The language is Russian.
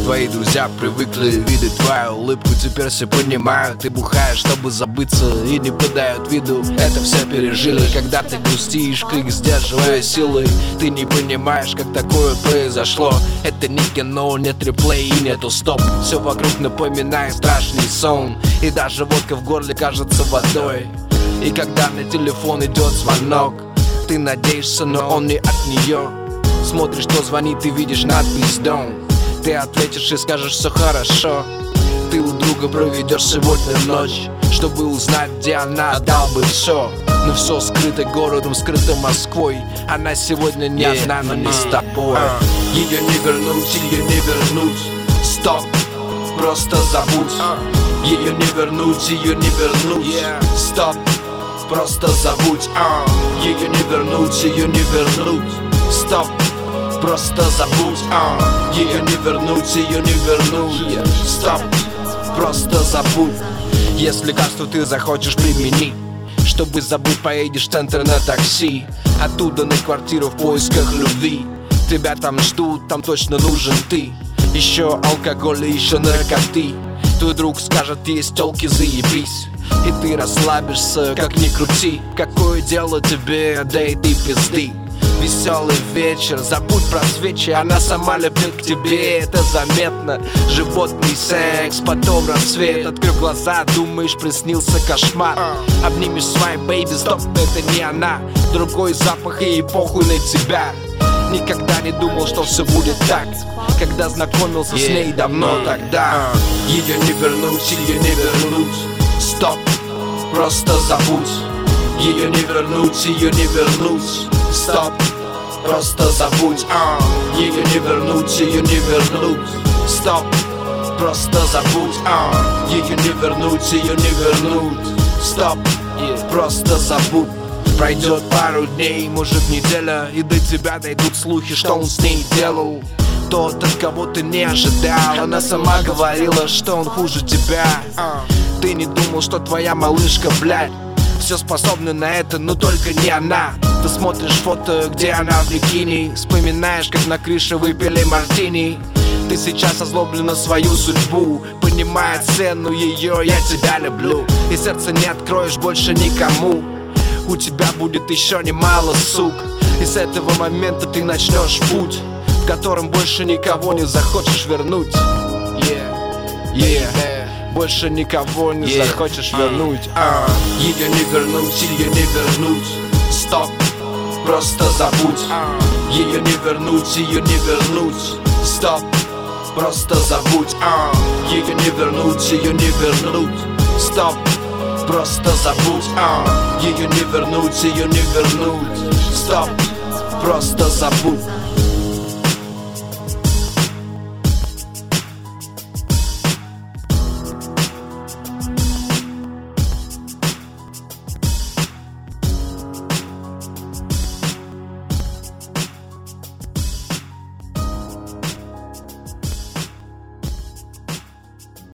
твои друзья привыкли видеть твою улыбку. Теперь все понимают, ты бухаешь, чтобы забыться, и не подают виду. Это все пережили, когда ты грустишь, крик сдерживая силой. Ты не понимаешь, как такое произошло. Это не кино, нет реплей и нету стоп. Все вокруг напоминает страшный сон, и даже водка в горле кажется водой. И когда на телефон идет звонок, ты надеешься, но он не от нее. Смотришь, кто звонит, и видишь надпись «Дом». Ты ответишь и скажешь «все хорошо». Ты у друга проведешь сегодня ночь, чтобы узнать, где она, отдал бы все. Но все скрыто городом, скрыто Москвой. Она сегодня не одна, но не с тобой. Ее не вернуть, ее не вернуть. Стоп, просто забудь. Ее не вернуть, ее не вернуть. Стоп, просто забудь. Ее не вернуть, ее не вернуть. Стоп, просто забудь. Ее не вернуть, ее не вернуть. Стоп, просто забудь. Если лекарство ты захочешь применить, чтобы забыть, поедешь в центр на такси, оттуда на квартиру в поисках любви. Тебя там ждут, там точно нужен ты. Еще алкоголь и еще наркоты. Твой друг скажет, есть тёлки, заебись. И ты расслабишься, как ни крути. Какое дело тебе, да и ты пизды. Веселый вечер, забудь про свечи. Она сама лепит к тебе, это заметно. Животный секс, потом рассвет. Открыв глаза, думаешь, приснился кошмар. Обнимешь свою бэйби, стоп, это не она. Другой запах и похуй на тебя. Никогда не думал, что все будет так, когда знакомился с ней давно тогда. Ее не вернуть, ее не вернуть. Стоп, просто забудь. Ее не вернуть, ее не вернуть. Стоп, просто забудь. Ее не вернуть, ее не вернуть. Стоп, просто забудь. Ее не вернуть, ее не вернуть. Стоп, просто забудь. Пройдет пару дней, может неделя, и до тебя дойдут слухи, что он с ней делал. Тот, от кого ты не ожидал. Она сама говорила, что он хуже тебя. Ты не думал, что твоя малышка, блядь, все способны на это, но только не она. Ты смотришь фото, где она в бикини, вспоминаешь, как на крыше выпили мартини. Ты сейчас озлоблен на свою судьбу, понимая цену ее, я тебя люблю. И сердце не откроешь больше никому. У тебя будет еще немало, сук. И с этого момента ты начнешь путь, в котором больше никого не захочешь вернуть. Больше никого не захочешь вернуть. Ее не вернуть, ее не вернуть. Стоп, просто забудь. Ее не вернуть, ее не вернуть. Стоп, просто забудь. Ее не вернуть, ее не вернуть. Стоп, просто забудь. Ее не вернуть, ее не вернуть. Стоп, просто забудь.